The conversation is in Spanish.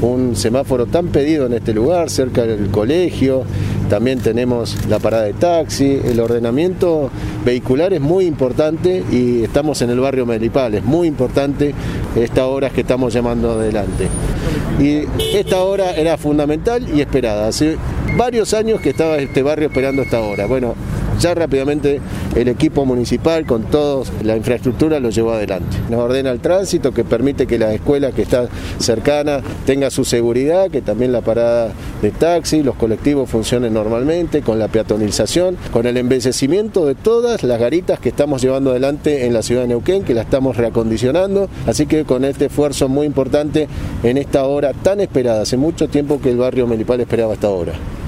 un semáforo tan pedido en este lugar, cerca del colegio. También tenemos la parada de taxi. El ordenamiento vehicular es muy importante y estamos en el barrio Melipal. Es muy importante estas horas que estamos llamando adelante. Y esta hora era fundamental y esperada. Hace varios años que estaba este barrio esperando esta hora. Bueno, ya rápidamente el equipo municipal con toda la infraestructura lo llevó adelante. Nos ordena el tránsito que permite que la escuela que está cercana tenga su seguridad, que también la parada de taxi, los colectivos funcionen normalmente, con la peatonalización, con el embellecimiento de todas las garitas que estamos llevando adelante en la ciudad de Neuquén, que la estamos reacondicionando. Así que con este esfuerzo muy importante en esta hora tan esperada, hace mucho tiempo que el barrio Melipal esperaba esta hora.